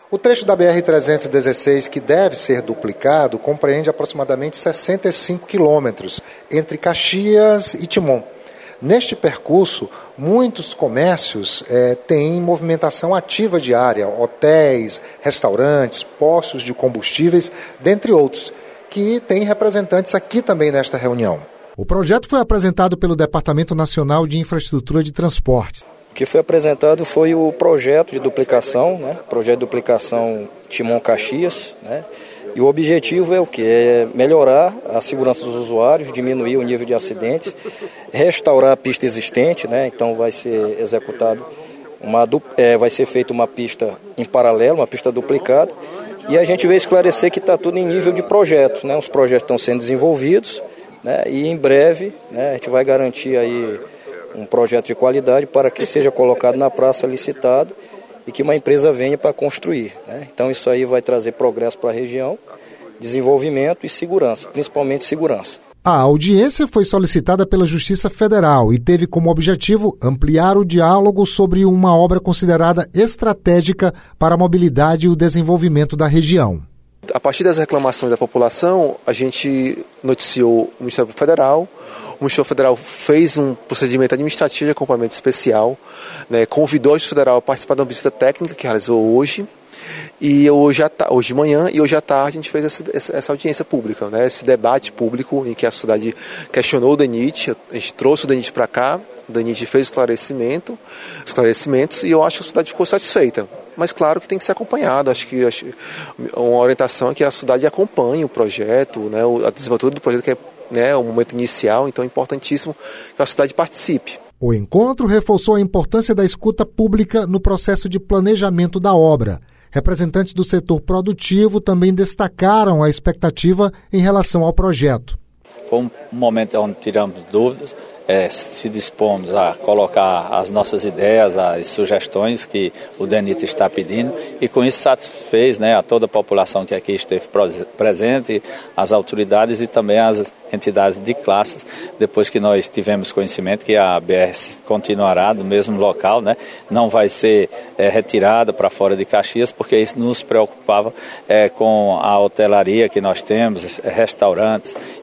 O trecho da BR-316 que deve ser duplicado compreende aproximadamente 65 quilômetros entre Caxias e Timon. Neste percurso, muitos comércios têm movimentação ativa diária, hotéis, restaurantes, postos de combustíveis, dentre outros, que têm representantes aqui também nesta reunião. O projeto foi apresentado pelo Departamento Nacional de Infraestrutura de Transportes. O que foi apresentado foi o projeto de duplicação, projeto de duplicação Timon-Caxias, E o objetivo é o quê? É melhorar a segurança dos usuários, diminuir o nível de acidentes, restaurar a pista existente, Então vai ser executado vai ser feita uma pista em paralelo, uma pista duplicada, e a gente vai esclarecer que está tudo em nível de projeto, Os projetos estão sendo desenvolvidos, E em breve, a gente vai garantir aí um projeto de qualidade para que seja colocado na praça licitado e que uma empresa venha para construir. Então isso aí vai trazer progresso para a região, desenvolvimento e segurança, principalmente segurança. A audiência foi solicitada pela Justiça Federal e teve como objetivo ampliar o diálogo sobre uma obra considerada estratégica para a mobilidade e o desenvolvimento da região. A partir das reclamações da população, a gente noticiou o Ministério Federal. O Ministério Federal fez um procedimento administrativo de acompanhamento especial, convidou a Justiça Federal a participar de uma visita técnica que realizou hoje. E hoje de manhã e hoje à tarde a gente fez essa audiência pública, esse debate público em que a sociedade questionou o DENIT. A gente trouxe o DENIT para cá, o DENIT fez esclarecimentos e eu acho que a sociedade ficou satisfeita. Mas claro que tem que ser acompanhado, acho que uma orientação é que a sociedade acompanhe o projeto, a desenvoltura do projeto, que é o momento inicial, então é importantíssimo que a sociedade participe. O encontro reforçou a importância da escuta pública no processo de planejamento da obra. Representantes do setor produtivo também destacaram a expectativa em relação ao projeto. Foi um momento onde tiramos dúvidas, se dispomos a colocar as nossas ideias, as sugestões que o DENIT está pedindo e com isso satisfez a toda a população que aqui esteve presente, as autoridades e também as entidades de classes, depois que nós tivemos conhecimento que a BR continuará no mesmo local, não vai ser retirada para fora de Caxias, porque isso nos preocupava com a hotelaria que nós temos, restaurantes.